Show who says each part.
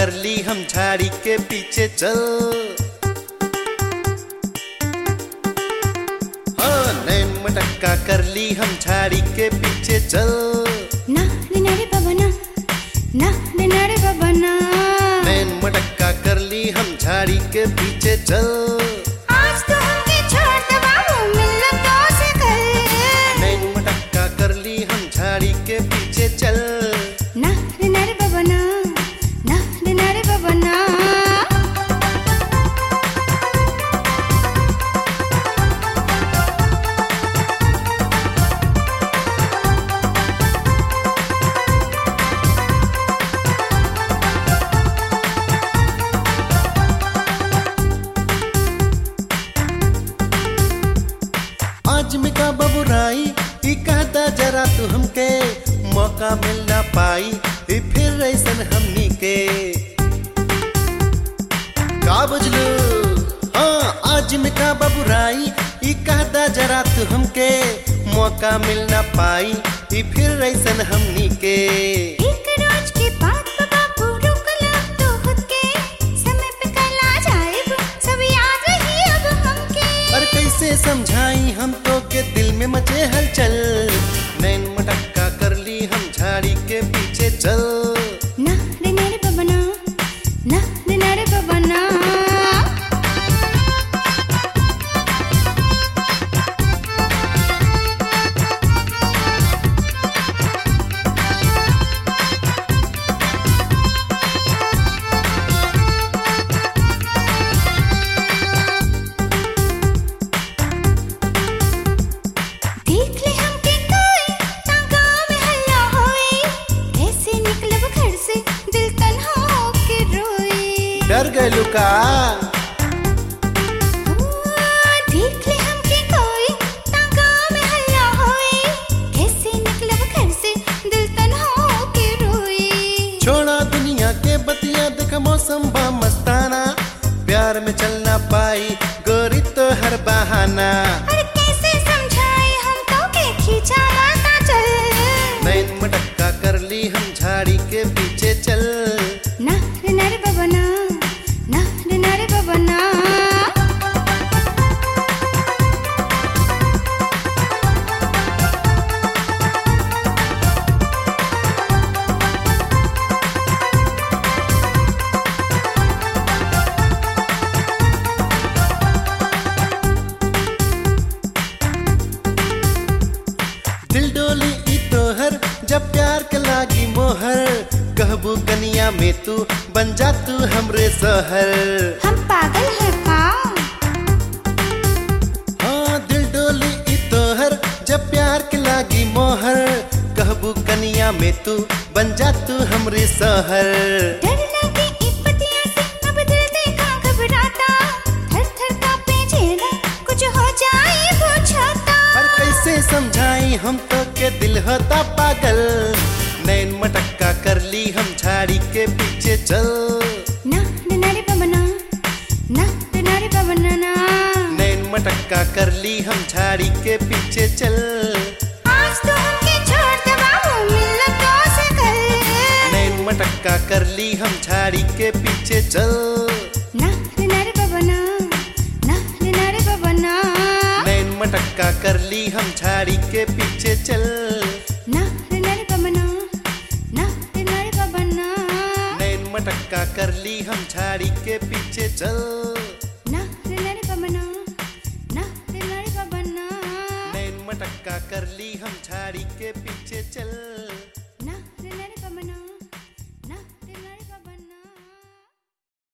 Speaker 1: कर ली हम झाड़ी के पीछे चल। हाँ नैन मटक्का कर ली हम झाड़ी के पीछे चल।
Speaker 2: ना रे रे बाबा ना, ना रे बाबा ना।
Speaker 1: नैन मटक्का कर ली हम झाड़ी के पीछे चल।
Speaker 2: आज तो हमके छोड़ दे बाबू, मिलना तो से कर।
Speaker 1: नैन मटक्का कर ली हम झाड़ी के पीछे चल।
Speaker 2: ना रे बाबा ना, ना रे बाबा ना।
Speaker 1: आज में का बबुराई ई कहता जरा तू हमके, मौका मिल ना पाई ई फिर ऐसन हमनी के। का बुझलू? हाँ आज में का बबुराई ई कहता जरा तू हमके, मौका मिल ना पाई ई फिर ऐसन हमनी के।
Speaker 2: एक रोज की बात बाबू रुक ला तो खुद के, समय पे कल आ जाए सब याद रही अब हमके।
Speaker 1: और कैसे समझाई हम तो के दिल में मचे हलचल। नैन मटक्का कर ली हम झाड़ी के पीछे चल।
Speaker 2: ना रे बाबा ना, ना रे बाबा ना। देख ले हमके कोई ता गाँव में हल्ला होई, ऐसे निकलब घर से दिल तन्हा होके रोई।
Speaker 1: डर गए लुका?
Speaker 2: देख ले हमके कोई ता गाँव में हल्ला होई, ऐसे निकलब घर से दिल तन्हा होके रोई।
Speaker 1: छोड़ा दुनिया के बतिया देखा मौसम बा मस्ताना, प्यार में चलना पाई गोरी तो हर बहाना।
Speaker 2: और कैसे समझाए हम तो के खींचा माता चल।
Speaker 1: नैन मटक्का कर ली हम झाड़ी के पीछे चल।
Speaker 2: ना रे बाबा ना, ना रे बाबा ना।
Speaker 1: दिल डोली ई तोहर जब प्यार के लागी मोहर, कहबू कनिया में तू बन जा तू हमरे सहर।
Speaker 2: हम पागल है का?
Speaker 1: हाँ दिल डोली ई तोहर जब प्यार के लागी मोहर, कहबू कनिया में तू बन जा तू हमरे सहर।
Speaker 2: डर लगे ई पतिया से अब दिल देखा घबराता, थर थर कांपे चेहरा कुछ हो जाए वो छाता।
Speaker 1: पर कैसे समझाई हम तो के दिल होता पागल। नैन मटक्का कर ली हम झाड़ी के पीछे चल।
Speaker 2: ना रे बाबा ना, ना रे बाबा ना ना।
Speaker 1: नैन मटक्का कर ली हम झाड़ी के पीछे चल।
Speaker 2: आज तो हमके छोड़ दे बाबू, मिलना तो से कर।
Speaker 1: नैन मटक्का कर ली हम झाड़ी के पीछे चल।
Speaker 2: ना रे बाबा ना, ना रे बाबा ना।
Speaker 1: नैन मटक्का कर ली हम झाड़ी के पीछे चल।
Speaker 2: ना रे बाबा ना, ना रे बाबा ना।
Speaker 1: नैन मटक्का कर ली हम झाड़ी के पीछे चल।
Speaker 2: ना रे बाबा ना, ना रे बाबा ना।
Speaker 1: नैन मटक्का कर ली हम झाड़ी के पीछे चल।
Speaker 2: ना रे बाबा ना।